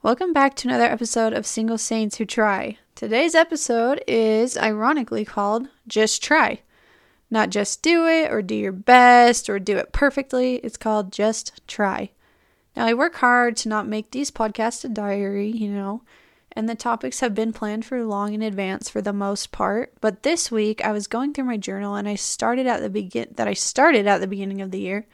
Welcome back to another episode of Single Saints Who Try. Today's episode is ironically called Just Try. Not just do it or do your best or do it perfectly. It's called Just Try. Now, I work hard to not make these podcasts a diary, and the topics have been planned for long in advance for the most part. But this week, I was going through my journal and I started at the beginning of the year,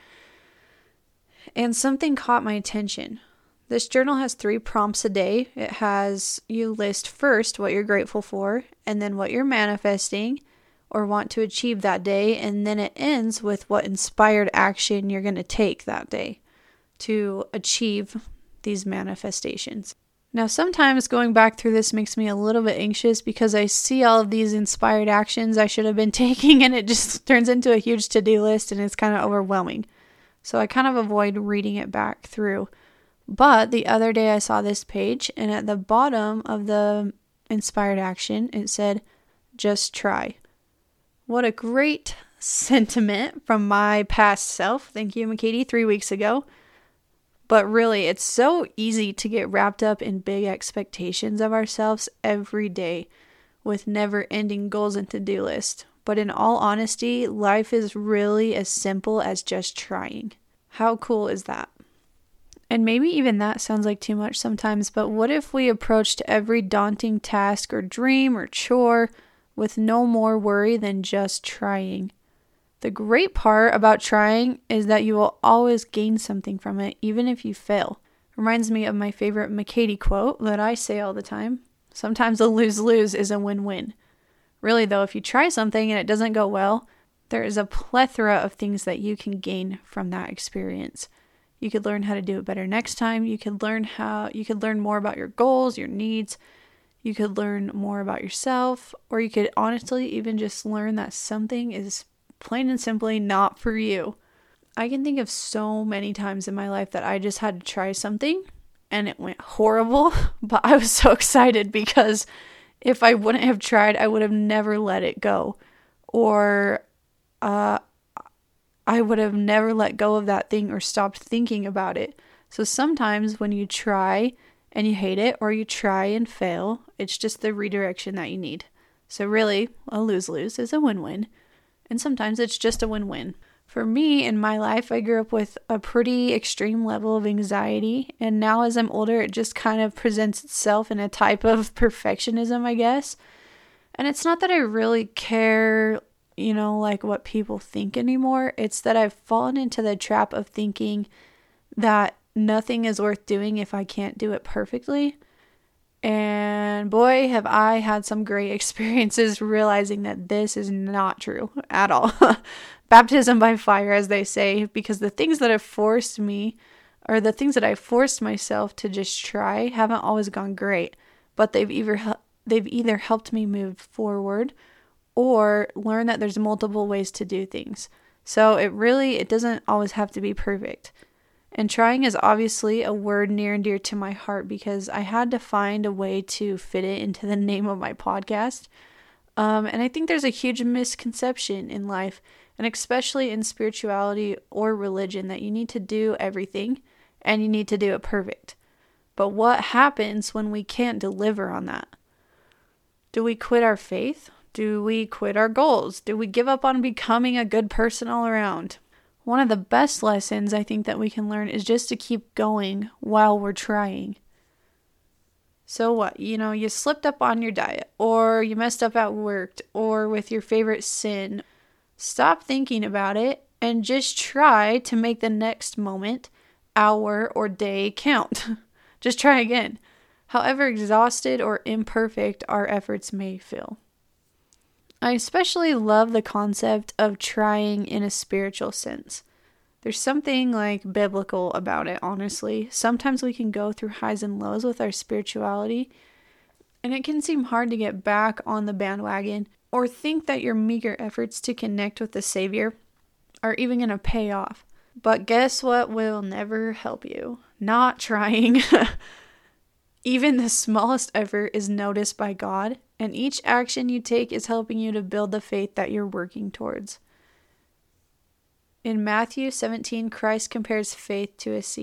and something caught my attention. This journal has 3 prompts a day. It has you list first what you're grateful for, and then what you're manifesting or want to achieve that day, and then it ends with what inspired action you're going to take that day to achieve these manifestations. Now, sometimes going back through this makes me a little bit anxious because I see all of these inspired actions I should have been taking, and it just turns into a huge to-do list, and it's kind of overwhelming. So I kind of avoid reading it back through. But the other day I saw this page, and at the bottom of the inspired action, it said, just try. What a great sentiment from my past self. Thank you, McKatie, 3 weeks ago. But really, it's so easy to get wrapped up in big expectations of ourselves every day with never-ending goals and to-do lists. But in all honesty, life is really as simple as just trying. How cool is that? And maybe even that sounds like too much sometimes, but what if we approached every daunting task or dream or chore with no more worry than just trying? The great part about trying is that you will always gain something from it, even if you fail. Reminds me of my favorite McKatie quote that I say all the time. Sometimes a lose-lose is a win-win. Really though, if you try something and it doesn't go well, there is a plethora of things that you can gain from that experience. You could learn how to do it better next time. You could learn more about your goals, your needs. You could learn more about yourself, or you could honestly even just learn that something is plain and simply not for you. I can think of so many times in my life that I just had to try something and it went horrible, but I was so excited because if I wouldn't have tried, I would have never let it go. Or I would have never let go of that thing or stopped thinking about it. So sometimes when you try and you hate it, or you try and fail, it's just the redirection that you need. So really, a lose-lose is a win-win. And sometimes it's just a win-win. For me, in my life, I grew up with a pretty extreme level of anxiety. And now as I'm older, it just kind of presents itself in a type of perfectionism, I guess. And it's not that I really care like what people think anymore. It's that I've fallen into the trap of thinking that nothing is worth doing if I can't do it perfectly. And boy, have I had some great experiences realizing that this is not true at all. Baptism by fire, as they say, because the things that have forced me, or the things that I forced myself to just try, haven't always gone great. But they've either helped me move forward or learn that there's multiple ways to do things. So it doesn't always have to be perfect. And trying is obviously a word near and dear to my heart because I had to find a way to fit it into the name of my podcast. And I think there's a huge misconception in life, and especially in spirituality or religion, that you need to do everything and you need to do it perfect. But what happens when we can't deliver on that? Do we quit our faith? Do we quit our goals? Do we give up on becoming a good person all around? One of the best lessons I think that we can learn is just to keep going while we're trying. So what? You slipped up on your diet, or you messed up at work, or with your favorite sin. Stop thinking about it and just try to make the next moment, hour, or day count. Just try again, however exhausted or imperfect our efforts may feel. I especially love the concept of trying in a spiritual sense. There's something biblical about it, honestly. Sometimes we can go through highs and lows with our spirituality, and it can seem hard to get back on the bandwagon or think that your meager efforts to connect with the Savior are even going to pay off. But guess what will never help you? Not trying. Even the smallest effort is noticed by God, and each action you take is helping you to build the faith that you're working towards. In Matthew 17, Christ compares faith to a seed.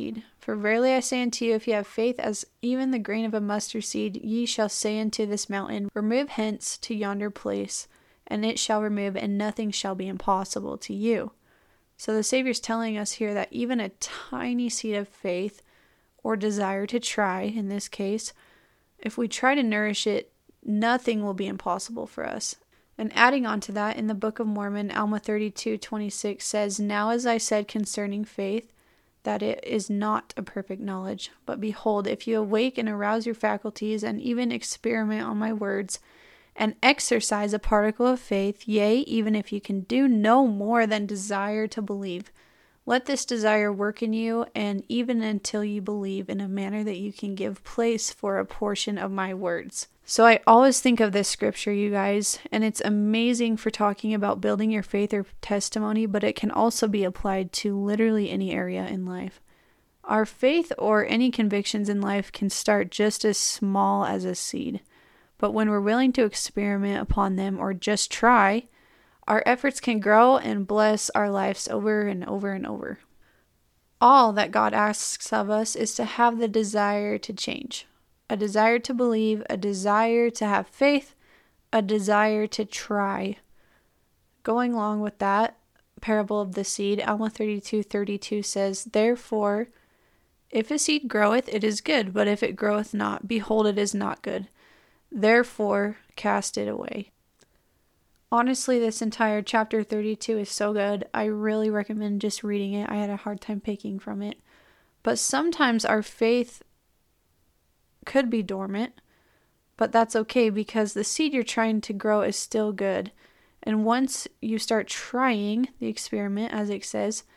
For verily I say unto you, if ye have faith as even the grain of a mustard seed, ye shall say unto this mountain, remove hence to yonder place, and it shall remove, and nothing shall be impossible to you. So the Savior's telling us here that even a tiny seed of faith, or desire to try, in this case, if we try to nourish it, nothing will be impossible for us. And adding on to that, in the Book of Mormon, Alma 32:26 says, now as I said concerning faith, that it is not a perfect knowledge. But behold, if you awake and arouse your faculties, and even experiment on my words, and exercise a particle of faith, yea, even if you can do no more than desire to believe, let this desire work in you, and even until you believe in a manner that you can give place for a portion of my words. So I always think of this scripture, you guys, and it's amazing for talking about building your faith or testimony, but it can also be applied to literally any area in life. Our faith or any convictions in life can start just as small as a seed, but when we're willing to experiment upon them or just try, our efforts can grow and bless our lives over and over and over. All that God asks of us is to have the desire to change, a desire to believe, a desire to have faith, a desire to try. Going along with that parable of the seed, Alma 32:32 says, therefore, if a seed groweth, it is good, but if it groweth not, behold, it is not good. Therefore, cast it away. Honestly, this entire chapter 32 is so good. I really recommend just reading it. I had a hard time picking from it. But sometimes our faith could be dormant, but that's okay because the seed you're trying to grow is still good. And once you start trying the experiment, as it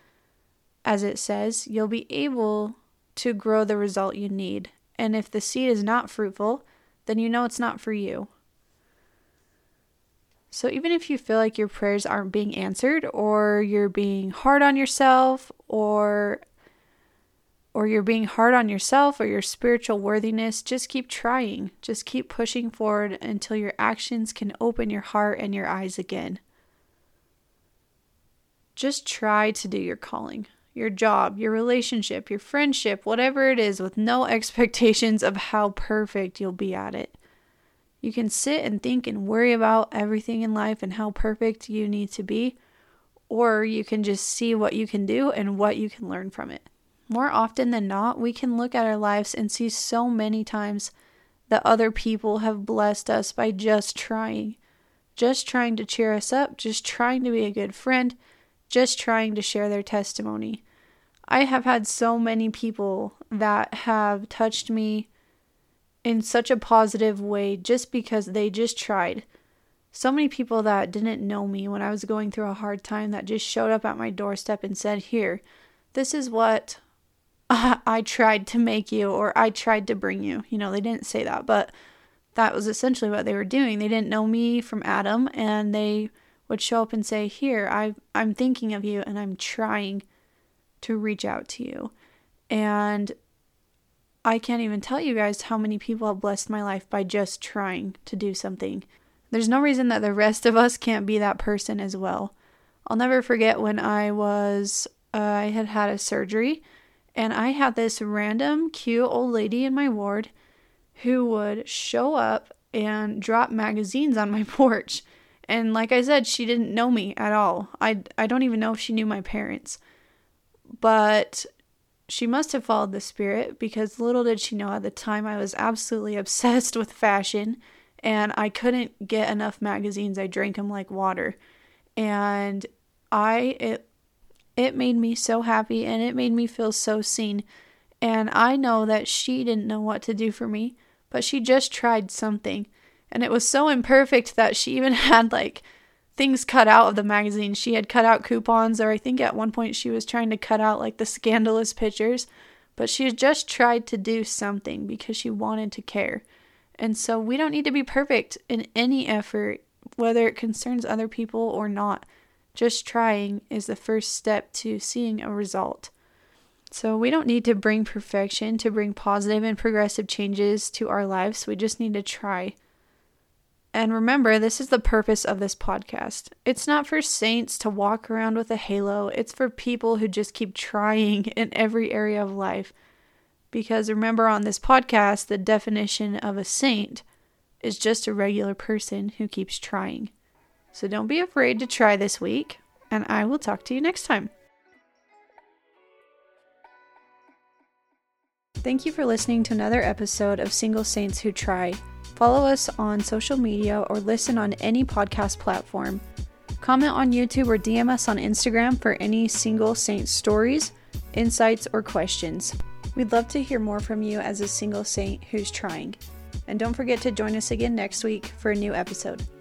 says, you'll be able to grow the result you need. And if the seed is not fruitful, then you know it's not for you. So even if you feel like your prayers aren't being answered, or you're being hard on yourself, or you're being hard on yourself or your spiritual worthiness, just keep trying. Just keep pushing forward until your actions can open your heart and your eyes again. Just try to do your calling, your job, your relationship, your friendship, whatever it is, with no expectations of how perfect you'll be at it. You can sit and think and worry about everything in life and how perfect you need to be, or you can just see what you can do and what you can learn from it. More often than not, we can look at our lives and see so many times that other people have blessed us by just trying to cheer us up, just trying to be a good friend, just trying to share their testimony. I have had so many people that have touched me in such a positive way just because they just tried. So many people that didn't know me when I was going through a hard time that just showed up at my doorstep and said, here, this is what I tried to make you, or I tried to bring you. You know, they didn't say that, but that was essentially what they were doing. They didn't know me from Adam, and they would show up and say, here, I'm thinking of you, and I'm trying to reach out to you. And I can't even tell you guys how many people have blessed my life by just trying to do something. There's no reason that the rest of us can't be that person as well. I'll never forget when I had a surgery, and I had this random cute old lady in my ward who would show up and drop magazines on my porch. And like I said, she didn't know me at all. I don't even know if she knew my parents. But she must have followed the Spirit, because little did she know at the time I was absolutely obsessed with fashion, and I couldn't get enough magazines. I drank them like water. And it made me so happy, and it made me feel so seen. And I know that she didn't know what to do for me, but she just tried something. And it was so imperfect that she even had like things cut out of the magazine. She had cut out coupons, or I think at one point she was trying to cut out like the scandalous pictures, but she had just tried to do something because she wanted to care. And so we don't need to be perfect in any effort, whether it concerns other people or not. Just trying is the first step to seeing a result. So we don't need to bring perfection to bring positive and progressive changes to our lives. We just need to try. And remember, this is the purpose of this podcast. It's not for saints to walk around with a halo. It's for people who just keep trying in every area of life. Because remember, on this podcast, the definition of a saint is just a regular person who keeps trying. So don't be afraid to try this week, and I will talk to you next time. Thank you for listening to another episode of Single Saints Who Try. Follow us on social media or listen on any podcast platform. Comment on YouTube or DM us on Instagram for any single saint stories, insights, or questions. We'd love to hear more from you as a single saint who's trying. And don't forget to join us again next week for a new episode.